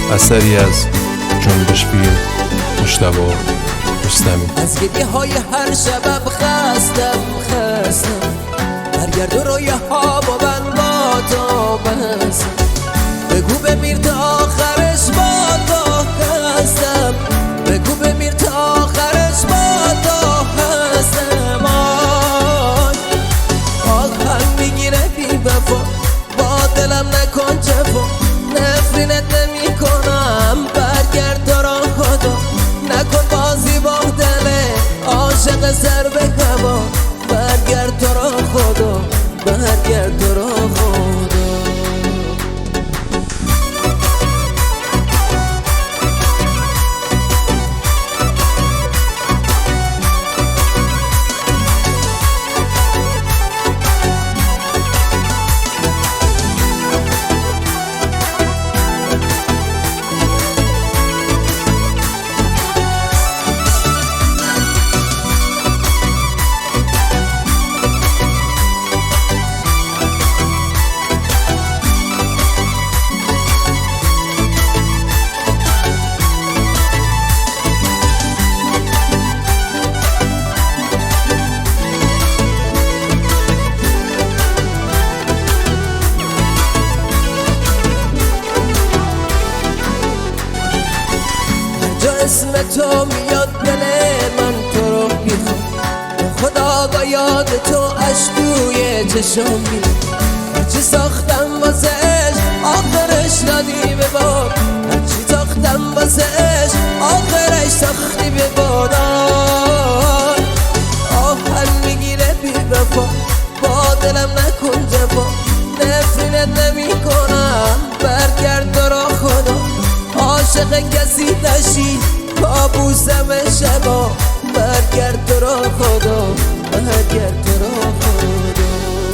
اثری از جنبش فیلم مجتبی رستمی. از گریه های هر شبم خستم برگرد و رویه ها با من با تو بستم. بگو بمیر تا آخرش با تو هستم، بگو بمیر تا آخرش با تو هستم. آخر میگیره بی وفا، با دلم نکن جفا، نفرینت نمی کنم، برگرد تو را خدا، نکن بازی با دل عاشق سر به هوا، برگرد تو را خدا، برگرد تو را خدا. اسم تو میاد دل من تو رو میخوام، خدا با یاد تو اش توی چشم میاد. هرچی ساختم واسه عشق آخرش ندی به باد، هرچی ساختم واسه عشق آخرش ساختی به باد. آهن میگیره بی وفا، با دلم نکن جفا، نفرینت نمی کنم، برگرد تو را خدا. عاشق کسی نشی کابوسم شبا، برگرد تو را خدا، برگرد تو را خدا.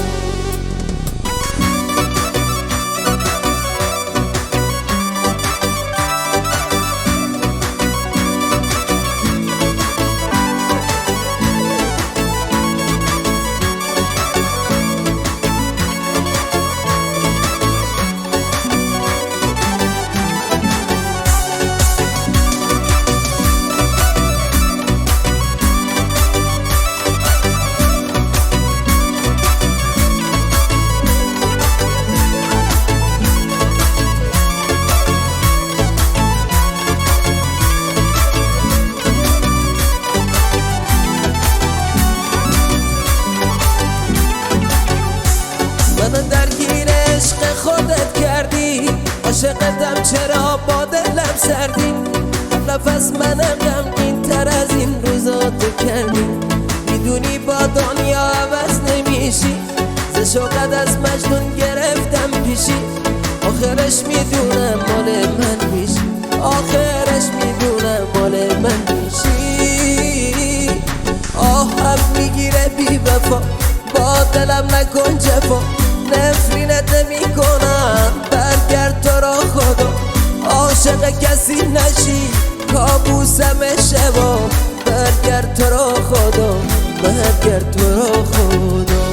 من درگیر عشق خودت کردی، عاشقتم چرا با دلم سردی، نفس منم غمگین تر از این روزا تو کردی. میدونی با دنیا عوض نمیشی، ز شوقت از مجنون گرفتم پیشی، آخرش میدونم مال من میشی، آخرش میدونم مال من میشی. آهم میگیره بی وفا، با دلم نکن جفا، نفرینت نمی کنم، برگرد تو را خدا. عاشق کسی نشی کابوسم شبا، برگرد تو را خدا، برگرد تو را خدا.